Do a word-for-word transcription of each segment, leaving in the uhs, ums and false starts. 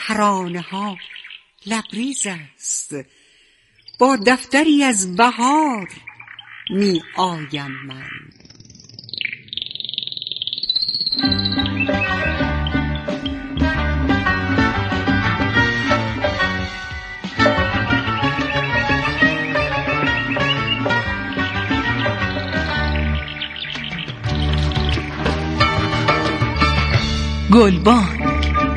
ترانه ها لبریز است. با دفتری از بهار می آیم من. گلبان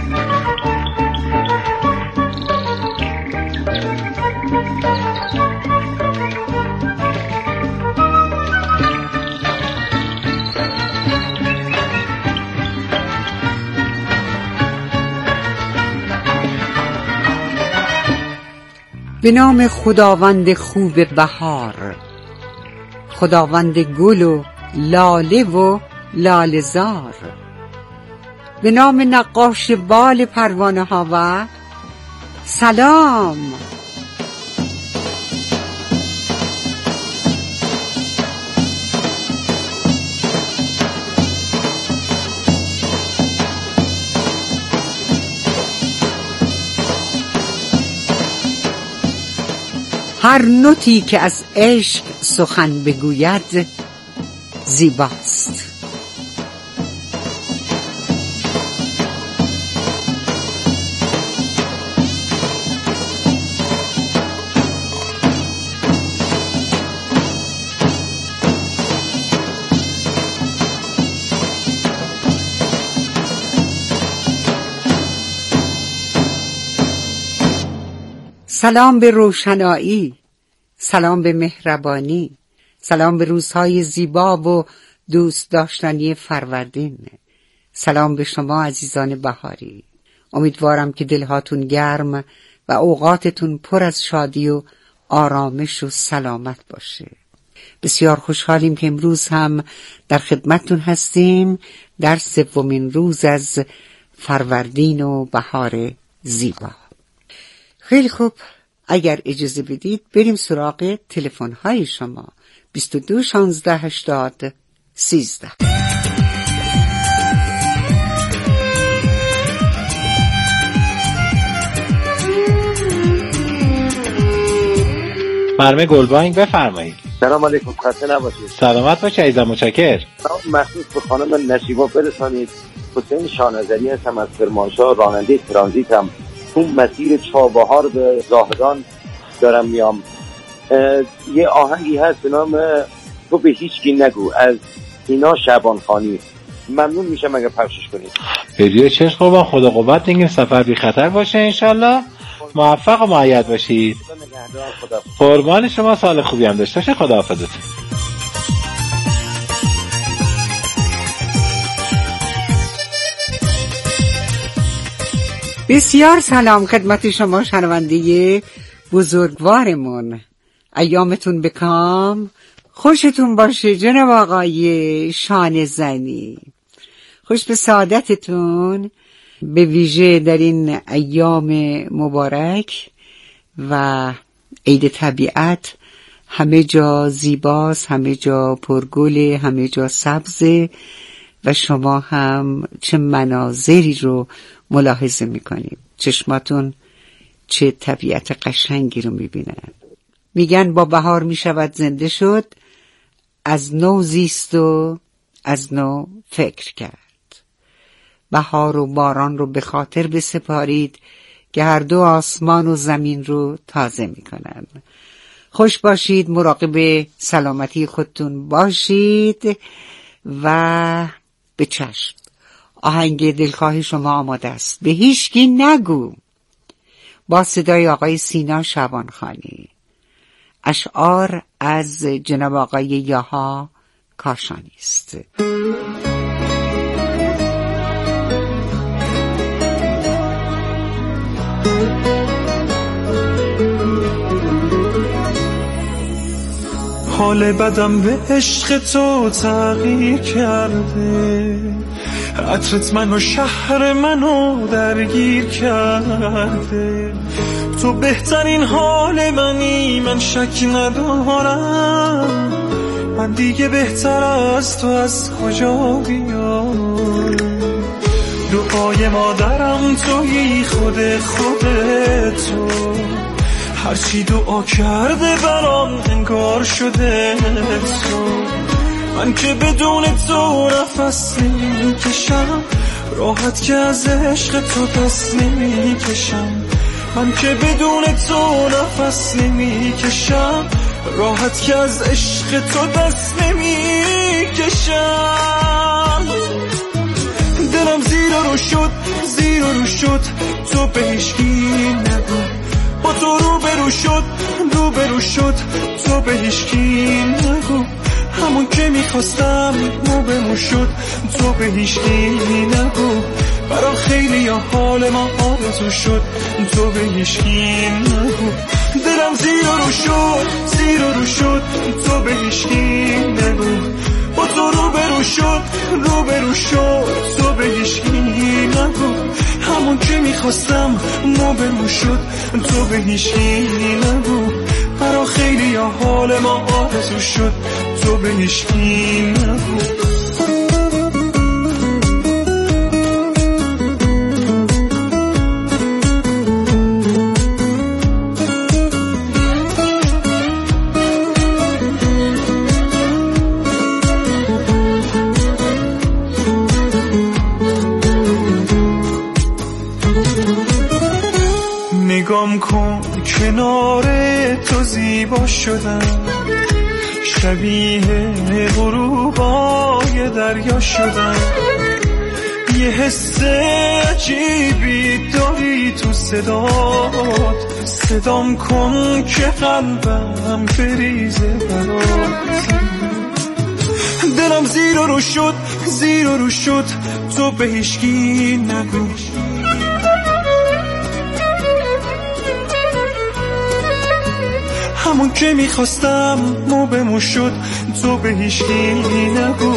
به نام خداوند خوب بهار، خداوند گل و لاله و لاله زار، به نام نقاش بال پروانه ها و سلام. هر نوتی که از عشق سخن بگوید زیباست. سلام به روشنایی، سلام به مهربانی، سلام به روزهای زیبا و دوست داشتنی فروردین. سلام به شما عزیزان بهاری. امیدوارم که دلهاتون گرم و اوقاتتون پر از شادی و آرامش و سلامت باشه. بسیار خوشحالیم که امروز هم در خدمتتون هستیم در سومین روز از فروردین و بهار زیبا. خیلی خوب، اگر اجازه بدید بریم سراغ تلفن های شما. بیست و دو شانزده هشتاد سیزده. مرمه گلبانگ بفرمایید. سلام علیکم، خسته نباشید. سلامت باشید عزیزم، متشکرم. مخصوص به خانم نشیبا برسانید. حسین شاهنظری هستم از کرمانشاه، راننده ترانزیتم. اون مسیر چابهار به زاهدان دارم میام. یه آهنگی هست به نام تو به هیچ کی نگو از اینا شعبانخانی. ممنون میشم اگر پخشش کنید. بدون چشم قربان، خدا قوت دیگه، سفر بی خطر باشه انشالله. موفق و مؤید باشید. قربان شما، سال خوبی هم داشته باشه. خداحافظتون. بسیار سلام خدمت شما شنونده بزرگوارمون. ایامتون بکام، خوشتون باشه جناب آقای شانه زنی. خوش به سعادتتون، به ویژه در این ایام مبارک و عید طبیعت. همه جا زیباست، همه جا پرگله، همه جا سبزه و شما هم چه مناظری رو ملاحظه میکنیم. چشماتون چه طبیعت قشنگی رو میبینن. میگن با بهار میشود زنده شد، از نو زیست و از نو فکر کرد. بهار و باران رو به خاطر بسپارید که هر دو آسمان و زمین رو تازه میکنن. خوش باشید، مراقب سلامتی خودتون باشید و به چشم. آهنگ دلخواه شما آماده است. به هیچکی نگو، با صدای آقای سینا شعبانخانی. اشعار از جناب آقای یاها کاشانی است. حال بدم به عشق تو تغییر کرده، عطرت منو شهر منو درگیر کرده. تو بهترین حال منی، من شک ندارم. من دیگه بهتر از تو از کجا بیام؟ دعای مادرم تویی، خود خود تو هرچی دعا کرده برام انگار شده تو. من که بدون تو نفس نمی کشم، راحت که از عشق تو دست نمی کشم. من که بدون تو نفس نمی کشم، راحت که از عشق تو دست نمی کشم. دلم زیر رو شد، زیر رو شد، تو به هیچکی نگو. با تو رو برو شد، رو برو شد، تو به هیچکی نگو. همون که میخواستم مو به مو شد، تو به هیچکی نگو. برا خیلی ها حال ما آرزو شد، تو به هیچکی نگو. دلم زیر رو شد، زیر رو شد، تو به هیچکی نگو. با تو رو برو شد، رو برو شد، تو به هیچکی نگو. همون که میخواستم مو به مو شد، تو به هیچکی نگو. برا خیلی ها حال ما آرزو شد، تو به هیچکی نگو. نگام کن کنار تو زیبا شدم، شبیه غروبای دریا شدم. یه حس عجیبی داری تو صدات، صدام کن که قلبم بریزه برات. دلم زیر رو شد، زیر رو شد، تو به هیچکی نگو. همون که میخواستم مو به مو شد، تو به هیچکی نگو.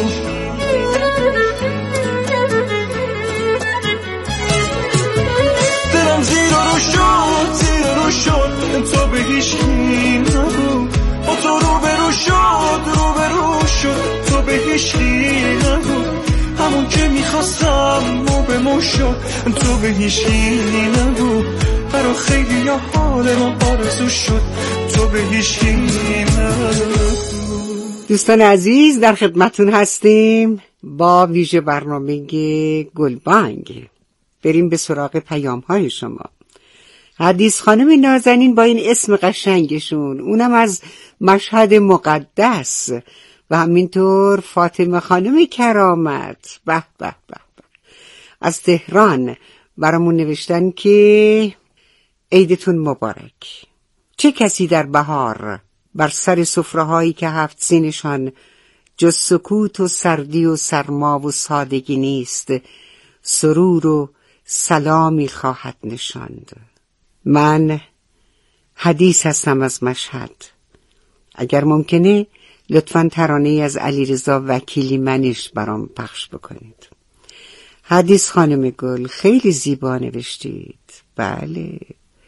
دلم زیر رو شد، زیر رو شد، تو به هیچکی نگو. با تو رو برو شد، رو برو شد، تو به هیچکی نگو. همون که میخواستم مو به مو شد، تو به هیچکی نگو. برا خیلی ها حال ما آرزو شد، تو به هیچکی نگو. دوستان عزیز، در خدمتون هستیم با ویژه برنامه گلبانگ. بریم به سراغ پیام های شما. حدیث خانم نازنین با این اسم قشنگشون، اونم از مشهد مقدس، و همینطور فاطمه خانم کرامت، به به به به، از تهران برامون نوشتن که عیدتون مبارک. چه کسی در بهار بر سر سفره‌هایی که هفت سینشان جز سکوت و سردی و سرما و سادگی نیست، سرور و سلامی خواهد نشاند. من حدیث هستم از مشهد. اگر ممکنه لطفاً ترانه از علیرضا وکیلی منش برام پخش بکنید. حدیث خانم گل، خیلی زیبا نوشتید. بله،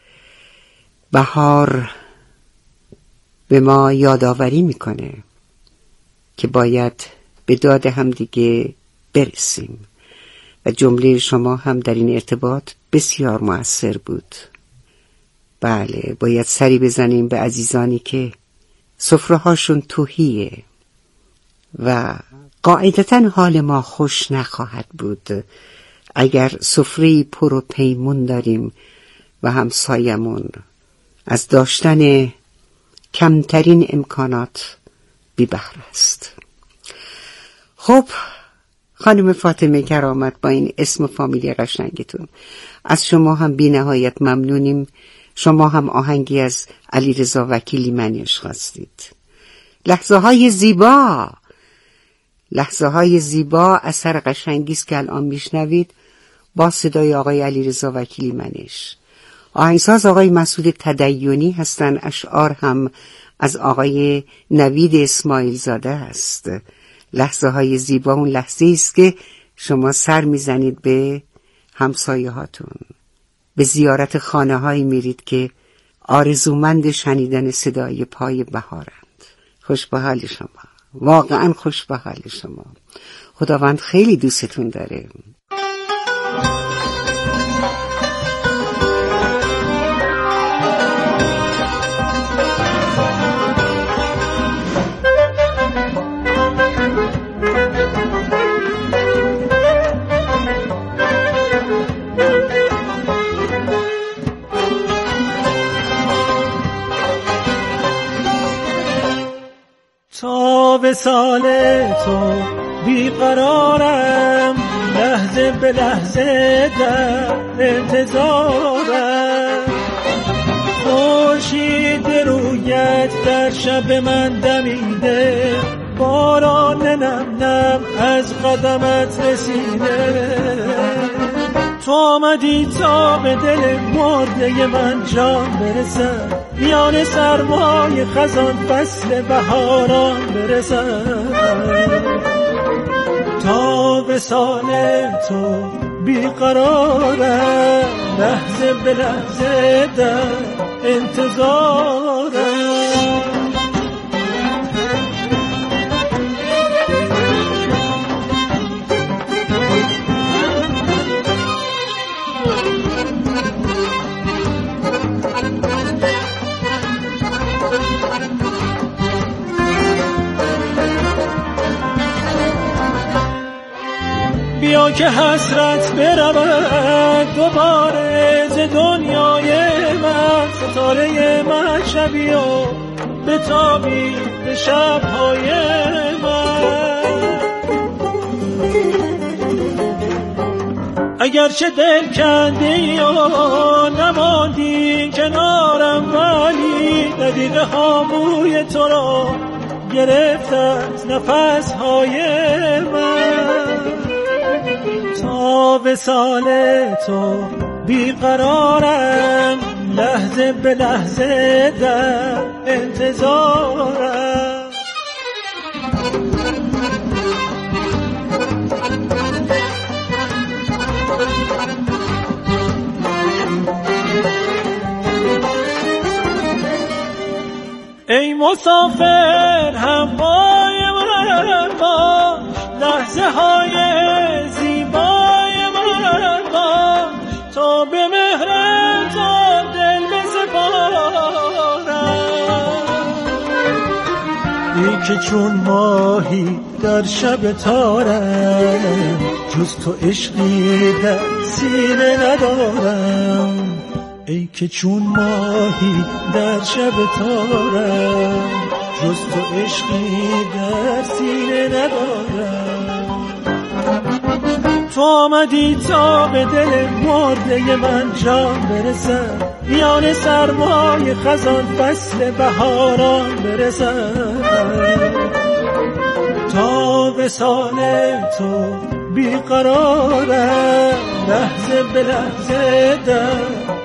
بهار به ما یادآوری میکنه که باید به داد هم دیگه برسیم و جمله شما هم در این ارتباط بسیار مؤثر بود. بله، باید سری بزنیم به عزیزانی که سفره‌هاشون تهیه و قاعدتاً حال ما خوش نخواهد بود اگر سفره‌ای پر و پیمون داریم و همسایمون از داشتن کمترین امکانات بی بهره است. خب خانم فاطمه کرامت، با این اسم فامیلی قشنگتون از شما هم بی نهایت ممنونیم. شما هم آهنگی از علیرضا وکیلی منش خواستید. لحظه های زیبا، لحظه های زیبا اثر قشنگی است که الان میشنوید با صدای آقای علیرضا وکیلی منش. آهنگساز آقای مسعود تدیونی هستن. اشعار هم از آقای نوید اسماعیل زاده است. لحظه های زیبا اون لحظه است که شما سر میزنید به همسایه هاتون، به زیارت خانه هایی میرید که آرزومند شنیدن صدای پای بهارند. خوش به حال شما، واقعا خوش به حال شما. خداوند خیلی دوستتون داره. تا وصال تو بیقرارم، لحظه به لحظه در انتظارم. خورشید رویت در شب من دمیده، باران نم نم از قدمت رسیده. تو آمدی تا به دل مرده من جان برسد، میان سرمای خزان فصل بهاران برسد. تا وصال تو بیقرارم، لحظه به لحظه در انتظارم. بیا که حسرت برود دوباره ز دنیای من، ستاره من شبی و بتابی به شبهای من. اگرچه دل کندی و نماندی کنارم، ولی دقیقه ها بوی تو را گرفتت نفس های من. تا وصال تو بیقرارم، لحظه به لحظه در انتظارم. ای مسافر همپای من باش، لحظه های زیبای من باش، تا به مهرت دل بسپارم. ای که چون ماهی در شب تارم، جز تو عشقی در سینه ندارم. ای که چون ماهی در شب تارم، جز تو عشقی در سینه ندارم. تو آمدی تا به دل مرده من جان برسد، میان سرمای خزان فصل بهاران برسد. تا وصال تو بیقرارم، لحظه به لحظه در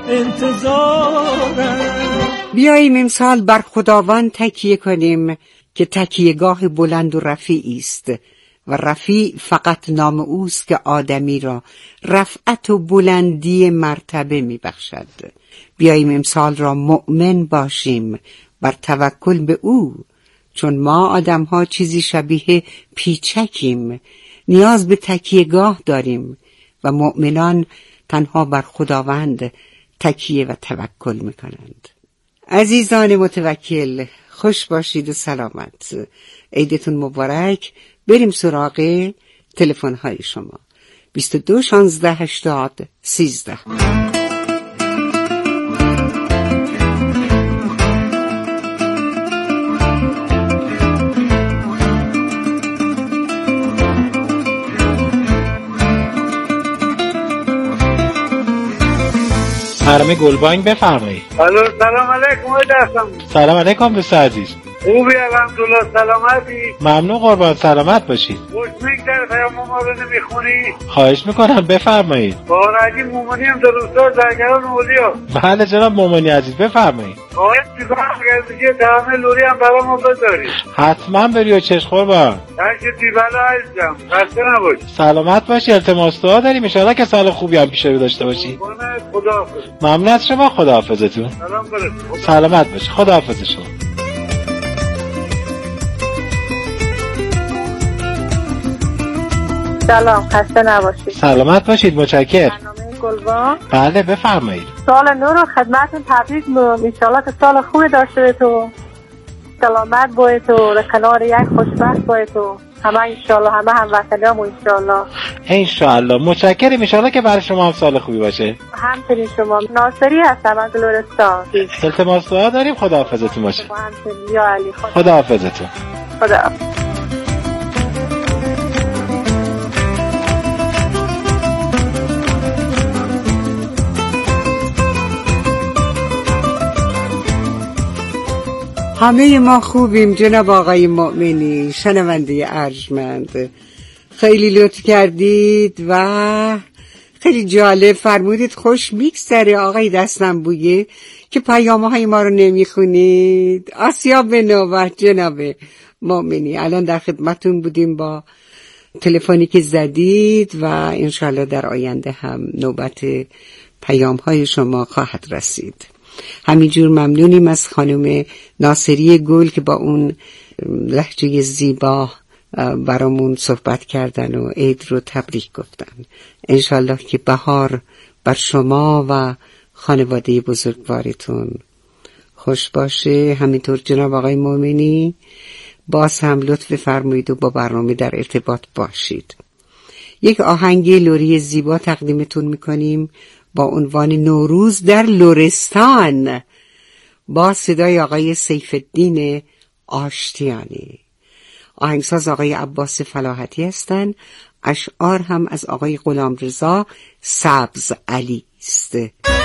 انتظارم. بیاییم امسال بر خداوند تکیه کنیم که تکیهگاه بلند و رفیعی است و رفیع فقط نام اوست که آدمی را رفعت و بلندی مرتبه می بخشد. بیاییم امسال را مؤمن باشیم بر توکل به او، چون ما آدم ها چیزی شبیه پیچکیم، نیاز به تکیهگاه داریم و مؤمنان تنها بر خداوند تکیه و توکل میکنند. عزیزان متوکل، خوش باشید و سلامت. عیدتون مبارک. بریم سراغ تلفن های شما. بیست و دو شانزده هشتاد سیزده. حرم گلبانگ بفرمایید. الو سلام علیکم. آقای دستم. سلام علیکم دوست عزیز. خوبی الحمدلله. سلامتی؟ ممنون قربان، سلامت باشید. خوش میگذره. پیام ما رو نمیخونی؟ خواهش میکنم بفرمایید. بارجی مومنی هم در روستای زرگران اولیا. بله جناب مومنی عزیز بفرمایید. خواهش میکنم اگر دیگه تعامل لوری هم برای ما بذارید. حتما بری و چشم قربان. هرچه دیبالا عزیزم. خسته نباشی. سلامت باشی. التماس دعا داریم ان شاءالله که سال خوبی هم پیش رو داشته باشی. خداحافظ. ممنون از شما. خداحافظتون. سلام برس. سلامت باشی. خداحافظ شما. سلام، خسته نباشید. سلامت باشید. متشکرم. برنامه گلبانگ. بله بفرمایید. سال نو رو خدمتتون تبریک میگم. ان شاءالله که سال خوبی داشته تو، سلامت باید تو، کنار یک خوشبخت باید تو، همه ان شاءالله، همه هموطنیام ان شاءالله. ان شاءالله. متشکرم. ان شاءالله که برای شما هم سال خوبی باشه. همچنین شما. ناصری هستم از لرستان. التماس دعا داریم. خداحافظتون باشه. همچنین. یا علی. خداحافظتون. خدا همه ما خوبیم جناب آقای مؤمنی. شنونده ارجمند، خیلی لطف کردید و خیلی جالب فرمودید خوش میگذره آقای دستم بویه که پیامه های ما رو نمیخونید. آسیا به نوبت جناب مؤمنی. الان در خدمتون بودیم با تلفنی که زدید و انشالله در آینده هم نوبت پیام های شما خواهد رسید. همینجور ممنونیم از خانم ناصری گل که با اون لهجه زیبا برامون صحبت کردن و عید رو تبریک گفتن. انشالله که بهار بر شما و خانواده بزرگوارتون خوش باشه. همینطور جناب آقای مؤمنی باز هم لطف فرمایید و با برنامه در ارتباط باشید. یک آهنگ لوری زیبا تقدیمتون میکنیم با عنوان نوروز در لرستان با صدای آقای سیف الدین آشتیانی. آهنگساز آقای عباس فلاحتی هستند. اشعار هم از آقای غلامرضا سبز علی است.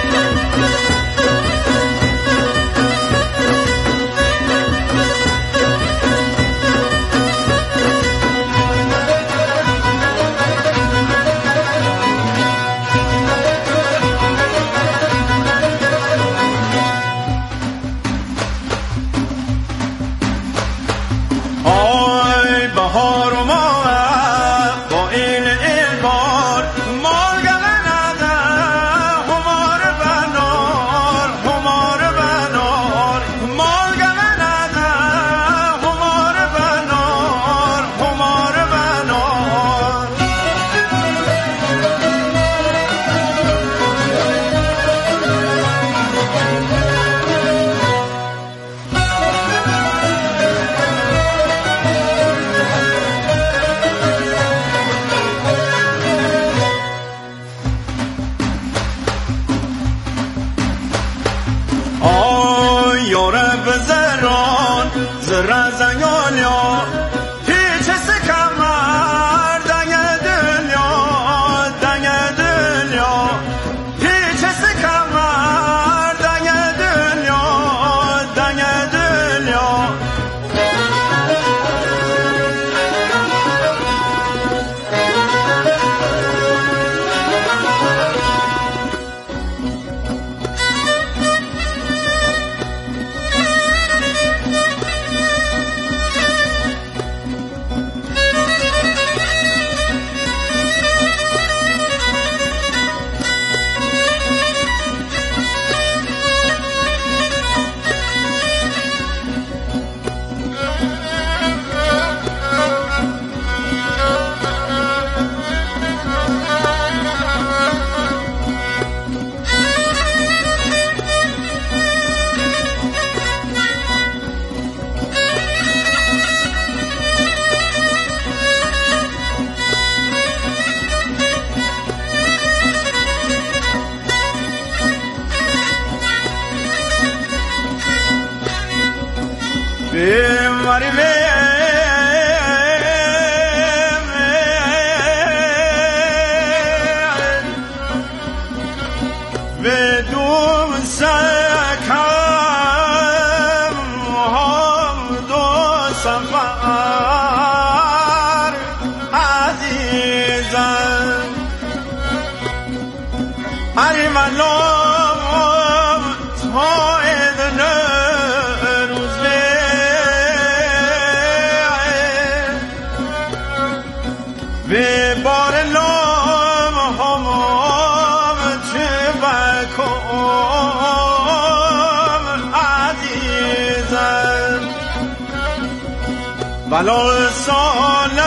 ولو سال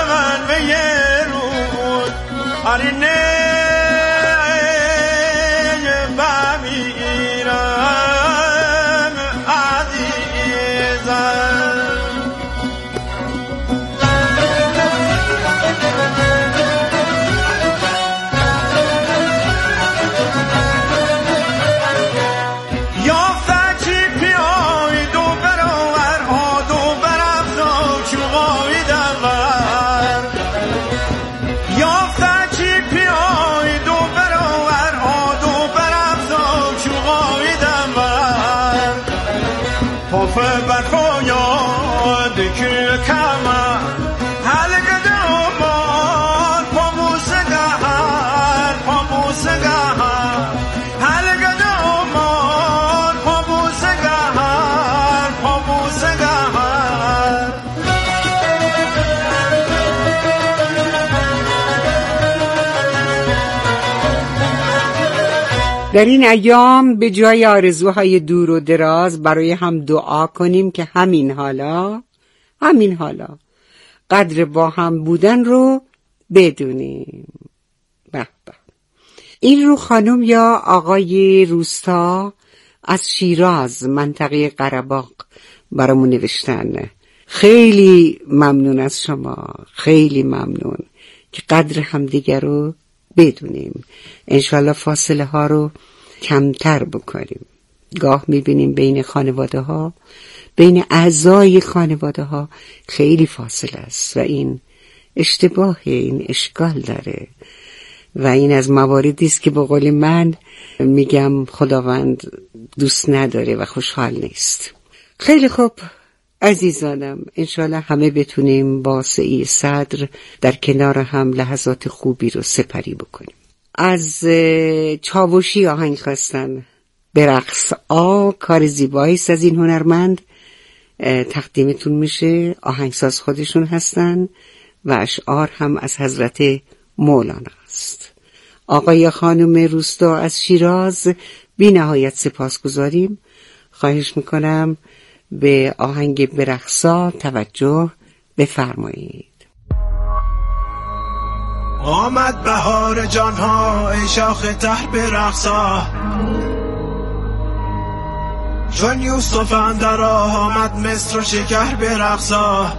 من به یه روز آرینه بمیرم عزیزم. یافته چی پیای دو برابر ها دو برافتا چو قایده در این ایام به جای آرزوهای دور و دراز برای هم دعا کنیم که همین حالا همین حالا قدر با هم بودن رو بدونیم. به به. این رو خانم یا آقای روستا از شیراز منطقه قره‌باغ برامون نوشتن. خیلی ممنون از شما، خیلی ممنون که قدر همدیگر رو بدونیم. انشالله فاصله ها رو کمتر بکنیم. گاه میبینیم بین خانواده ها، بین اعضای خانواده ها خیلی فاصله است و این اشتباه، این اشکال داره و این از مواردی است که به قول من میگم خداوند دوست نداره و خوشحال نیست. خیلی خوب عزیزانم، انشالله همه بتونیم با سعی صدر در کنار هم لحظات خوبی رو سپری بکنیم. از چاوشی آهنگ خواستن به رقص آ، کار زیبایی است از این هنرمند، تقدیمتون میشه. آهنگساز خودشون هستن و اشعار هم از حضرت مولانا است. آقای خانم روستا از شیراز بی نهایت سپاس گذاریم. خواهش میکنم به آهنگ برقصا توجه بفرمایید. آمد بهار جانها ای شاخ تر برقصا، چون یوسف اندر آمد مصر و شکر برقصا.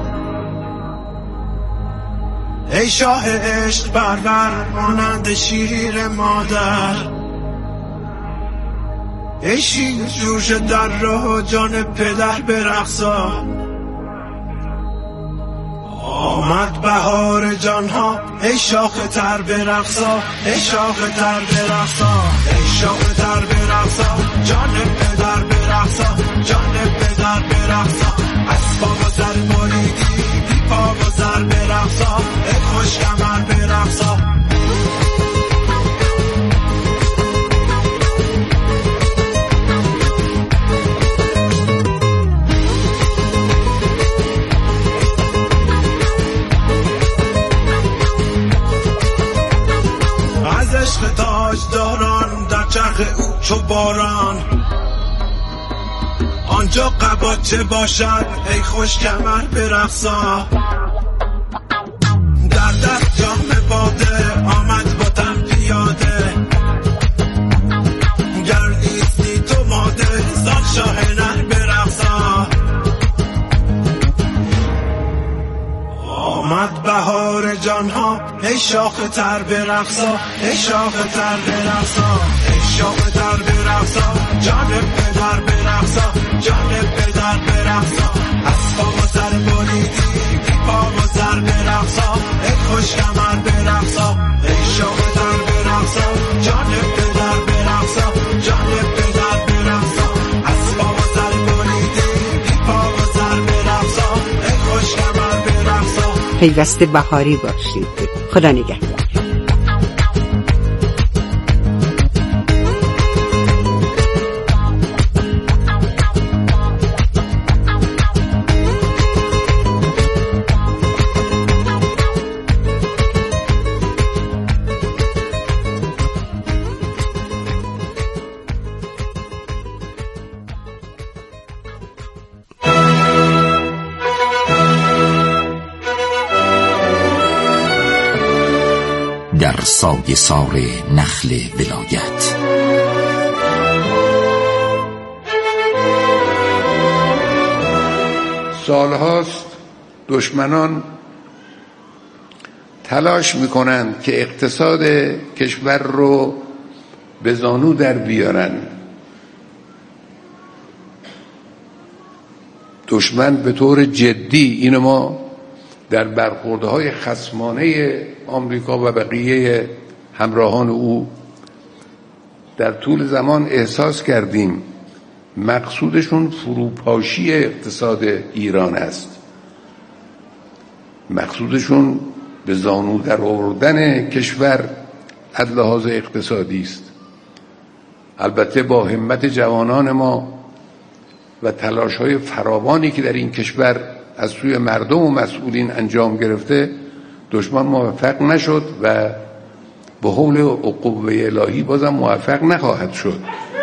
ای شاه عشق برور مانند شیر مادر، ای شیر جوش در راه جان پدر برقصا. آمد بهار جانها ای شاخ تر برقصا، ای شاخ تر برقصا، ای شاخ تر برقصا، جان پدر برقصا، جان پدر برقصا. از پا و سر بریدی بی پا و سر برقصا، ای خوش کمر برقصا. عشق تاج داران در چرخ او چو باران، آنجا قباچه باشد ای خوش کمر برقصا. در دست جام باده آمد با تن پیاده، گر نیستی تو ماده زان شاه نر برقصا. آمد بهار جانها ای شاخ تر برقصا، ای شاخ تر برقصا، ای شاخ تر برقصا، جان پدر برقصا، جان پدر برقصا. از پا و سر بریدی بی پا و سر برقصا، ای خوش کمر برقصا. ای شاخ تر برقصا، جان پدر برقصا، جان پدر برقصا. از پا و سر بریدی بی پا و سر برقصا، ای خوش کمر برقصا. پیوسته بهاری باشید. خدا نگهدار. در سایه سار نخل ولایت سالهاست دشمنان تلاش میکنند که اقتصاد کشور رو به زانو در بیارن. دشمن به طور جدی، اینو ما در برخوردهای خصمانه آمریکا و بقیه همراهان او در طول زمان احساس کردیم، مقصودشون فروپاشی اقتصاد ایران است. مقصودشون به زانو در آوردن کشور از لحاظ اقتصادی است. البته با همت جوانان ما و تلاش‌های فراوانی که در این کشور از سوی مردم و مسئولین انجام گرفته، دشمن موفق نشد و به حول قوه الهی بازم موفق نخواهد شد.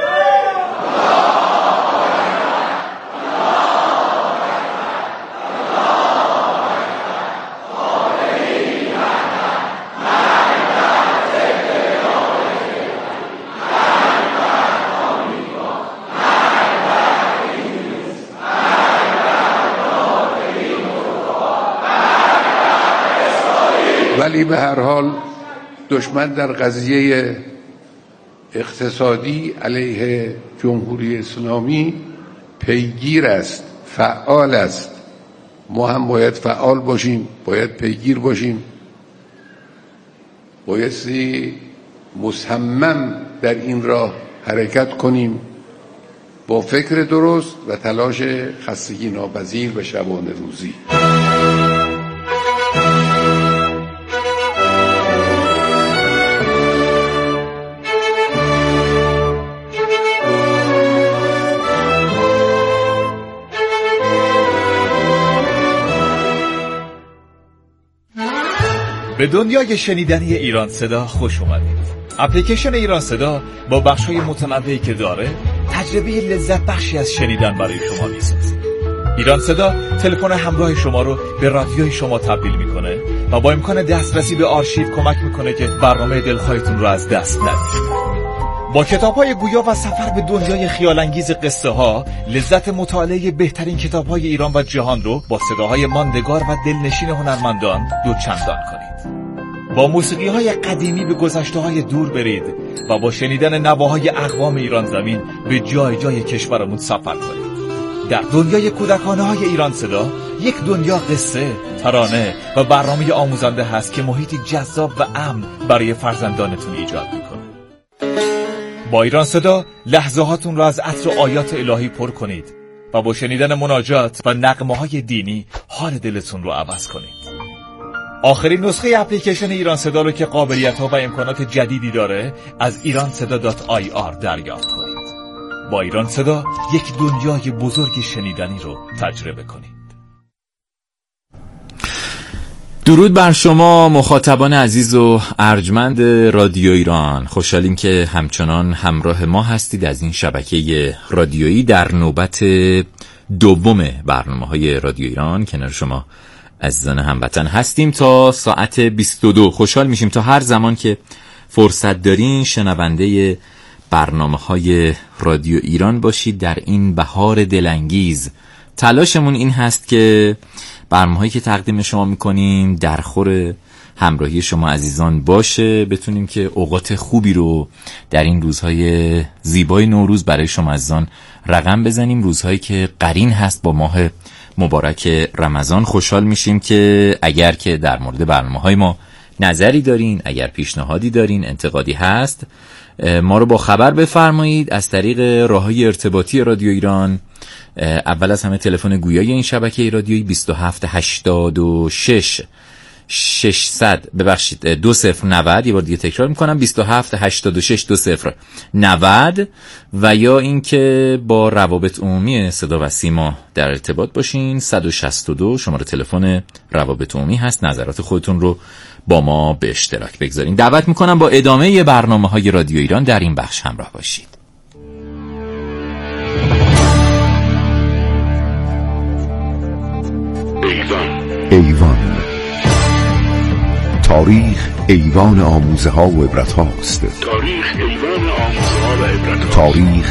ولی به هر حال دشمن در قضیه اقتصادی علیه جمهوری اسلامی پیگیر است، فعال است. ما هم باید فعال باشیم، باید پیگیر باشیم، بایستی مصمم در این راه حرکت کنیم با فکر درست و تلاش خستگی ناپذیر به شبانه روزی. به دنیای شنیدنی ایران صدا خوش اومدید. اپلیکیشن ایران صدا با بخش‌های متنوعی که داره تجربه لذت بخشی از شنیدن برای شما میسازه. ایران صدا تلفن همراه شما رو به رادیوی شما تبدیل میکنه و با امکان دسترسی به آرشیو کمک میکنه که برنامه دلخواهتون رو از دست ندید. با کتاب‌های گویا و سفر به دنیای خیال‌انگیز قصه ها، لذت مطالعه بهترین کتاب‌های ایران و جهان رو با صداهای ماندگار و دلنشین هنرمندان دوچندان کنید. با موسیقی‌های قدیمی به گذشته‌های دور برید و با شنیدن نواهای اقوام ایران زمین به جای جای کشورمون سفر کنید. در دنیای کودکانه‌های ایران صدا، یک دنیا قصه، ترانه و برنامه آموزنده هست که محیطی جذاب و امن برای فرزندانتون ایجاد می‌کنه. با ایران صدا لحظه هاتون را از عطر آیات الهی پر کنید و با شنیدن مناجات و نغمه های دینی حال دلتون رو عوض کنید. آخرین نسخه اپلیکیشن ایران صدا رو که قابلیت ها و امکانات جدیدی داره از ایران صدا دات آی آر دریافت کنید. با ایران صدا یک دنیای بزرگ شنیدنی رو تجربه کنید. درود بر شما مخاطبان عزیز و ارجمند رادیو ایران. خوشحالیم که همچنان همراه ما هستید از این شبکه رادیویی در نوبت دوم برنامه‌های رادیو ایران. کنار شما عزیزان هموطن هستیم تا ساعت بیست و دو. خوشحال میشیم تا هر زمان که فرصت دارین شنونده برنامه‌های رادیو ایران باشید. در این بهار دلانگیز تلاشمون این هست که برنامه‌هایی که تقدیم شما می‌کنیم در خور همراهی شما عزیزان باشه، بتونیم که اوقات خوبی رو در این روزهای زیبای نوروز برای شما عزیزان رقم بزنیم. روزهایی که قرین هست با ماه مبارک رمضان. خوشحال میشیم که اگر که در مورد برنامه‌های ما نظری دارین، اگر پیشنهادی دارین، انتقادی هست، ما رو با خبر بفرمایید از طریق راههای ارتباطی رادیو ایران. اول از همه تلفن گویای این شبکه رادیویی بیست و هفت هشتاد و شش ششصد ببخشید دو صفر نود، یه بار دیگه تکرار میکنم بیست و هفت هشتاد و شش دو صفر نود، و یا اینکه با روابط عمومی صدا و سیما در ارتباط باشین. صد و شصت و دو شماره تلفن روابط عمومی هست. نظرات خودتون رو با ما به اشتراک بگذارین. دعوت میکنم با ادامه برنامه‌های رادیو ایران در این بخش همراه باشید. ایوان تاریخ ایوان آموزه ها و عبرت هاست. تاریخ ایوان آموزه ها و عبرت هاست. تاریخ